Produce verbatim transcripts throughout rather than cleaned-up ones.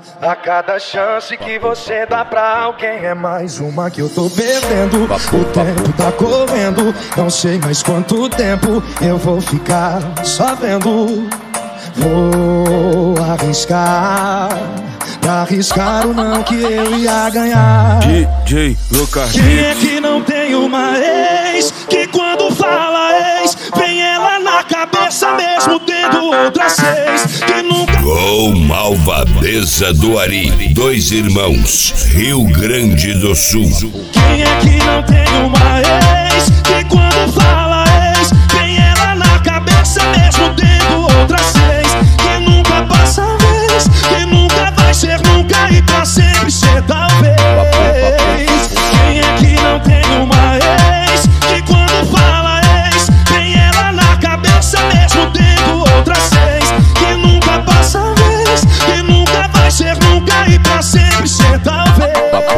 A cada chance que você dá pra alguém é mais uma que eu tô perdendo. O tempo tá correndo, não sei mais quanto tempo eu vou ficar só vendo. Vou arriscar, pra arriscar o não que eu ia ganhar. D J Lucas. Quem é que não tem uma ex que quando fala ex vem ela na cabeça mesmo tendo outras seis? Que nunca... Gol Malvadeza do Ari, dois irmãos, Rio Grande do Sul. Quem é que não tem uma ex que quando fala ex vem ela na cabeça mesmo tendo outras seis? Que nunca passa vez, que nunca vai ser nunca e pra sempre ser talvez. Quem é que não tem uma ex que quando fala ex vem ela na cabeça mesmo tendo outras seis? Que nunca passa vez, que nunca vai ser nunca e pra sempre ser talvez.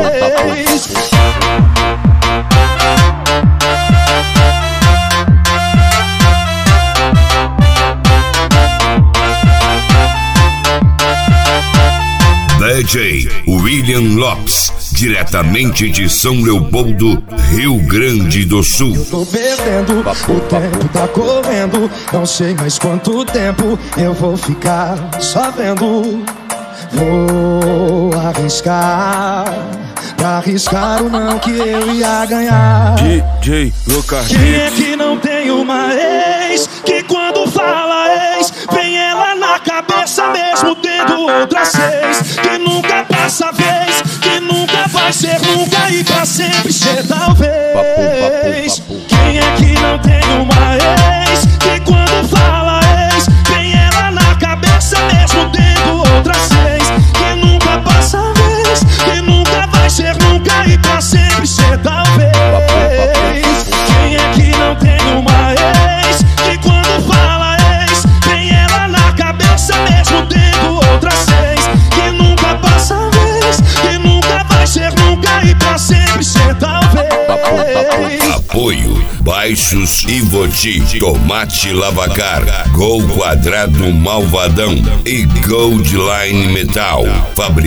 D J William Lopes, diretamente de São Leopoldo, Rio Grande do Sul. Eu tô perdendo, o tempo tá correndo, não sei mais quanto tempo eu vou ficar só vendo. Vou arriscar, pra arriscar o não que eu ia ganhar. D J Lucas. Quem é que não tem uma ex que quando fala ex vem ela na cabeça mesmo tendo outras seis? Que nunca passa vez, que nunca vai ser nunca e pra sempre ser talvez. Quem é que não tem uma ex que quando fala ex vem ela na cabeça mesmo tendo outras seis? Que nunca passa vez, que nunca vai ser nunca e pra sempre ser talvez. Quem é que não tem uma ex que quando fala ex vem ela na cabeça mesmo tendo outras seis? Que nunca passa vez, que nunca vai ser nunca e pra sempre ser talvez. Apoio Baixos Ivoti, Tomate Lavacar, Gol Quadrado Malvadão e Goldline Metal,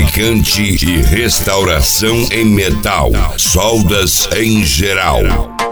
fabricante e restauração em metal, soldas em geral.